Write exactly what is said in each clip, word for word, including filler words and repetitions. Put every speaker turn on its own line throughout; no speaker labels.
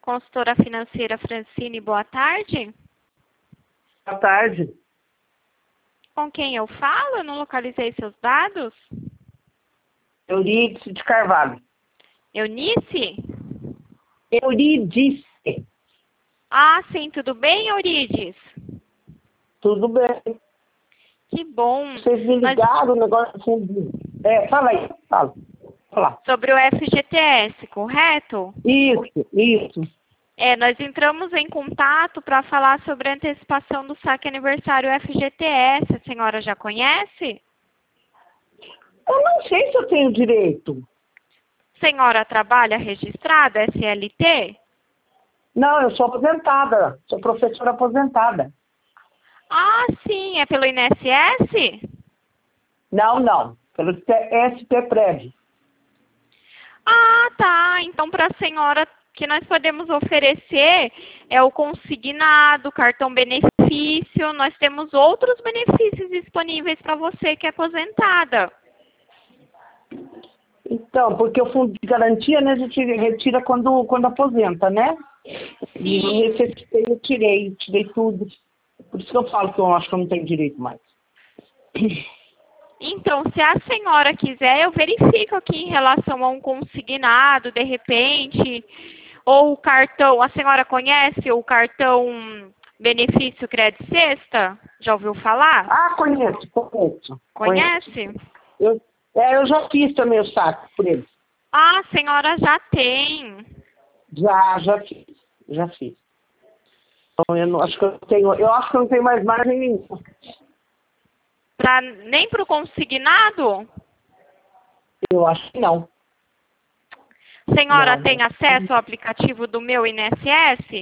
Consultora financeira Francine, boa tarde.
Boa tarde.
Com quem eu falo? Eu não localizei seus dados.
Eurídice de Carvalho.
Eunice?
Eurídice.
Ah, sim, tudo bem, Eurides?
Tudo bem.
Que bom.
Vocês me ligaram, o negócio assim. É, fala aí, fala. Fala.
Sobre o F G T S, correto?
Isso, isso.
É, nós entramos em contato para falar sobre a antecipação do saque aniversário F G T S. A senhora já conhece?
Eu não sei se eu tenho direito.
Senhora trabalha registrada, S L T?
Não, eu sou aposentada. Sou professora aposentada.
Ah, sim. É pelo I N S S?
Não, não. Pelo S P Prévio.
Ah, tá. Então, para a senhora, o que nós podemos oferecer é o consignado, cartão benefício. Nós temos outros benefícios disponíveis para você que é aposentada.
Então, porque o fundo de garantia, né, a gente retira quando, quando aposenta, né? E
Sim.
eu necessitei, eu tirei, tirei tudo. Por isso que eu falo que eu acho que eu não tenho direito mais.
Então, se a senhora quiser, eu verifico aqui em relação a um consignado, de repente, ou o cartão, a senhora conhece o cartão benefício crédito sexta? Já ouviu falar?
Ah, conheço, conheço.
Conhece?
Conheço. Eu, é, eu já fiz também o saco por eles.
Ah, a senhora já tem.
Já, já fiz, já fiz. Então, eu não, acho que eu tenho, eu acho que eu não tenho mais margem nenhuma.
Pra, nem para o consignado?
Eu acho que não.
Senhora
Não.
tem acesso ao aplicativo do meu I N S S?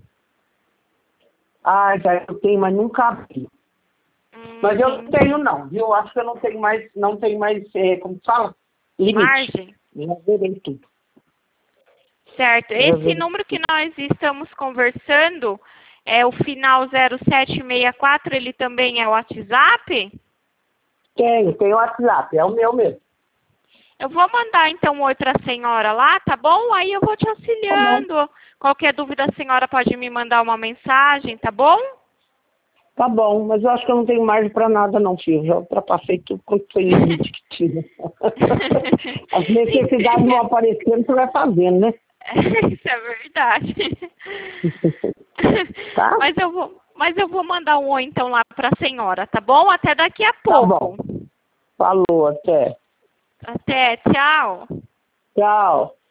Ah, já eu tenho, mas nunca abri.
Hum,
Mas eu não tenho não, viu? Eu acho que eu não tenho mais, não tenho mais, é, como fala? Limite.
Margem?
Já verei tudo.
Certo.
Já
Esse
verei.
número que nós estamos conversando é o final zero sete seis quatro, ele também é o WhatsApp?
Tenho, tenho WhatsApp, é o meu mesmo.
Eu vou mandar então um oi para a senhora lá, tá bom? Aí eu vou te auxiliando. Qualquer dúvida a senhora pode me mandar uma mensagem, tá bom?
Tá bom, mas eu acho que eu não tenho margem para nada não, filho. Já ultrapassei tudo quanto foi limite que tinha. As necessidades vão aparecendo, você vai fazendo, né?
Isso é verdade.
Tá?
Mas eu vou, mas eu vou mandar um oi então lá para a senhora, tá bom? Até daqui a
Tá
pouco.
bom. Falou, até.
Até, tchau.
Tchau.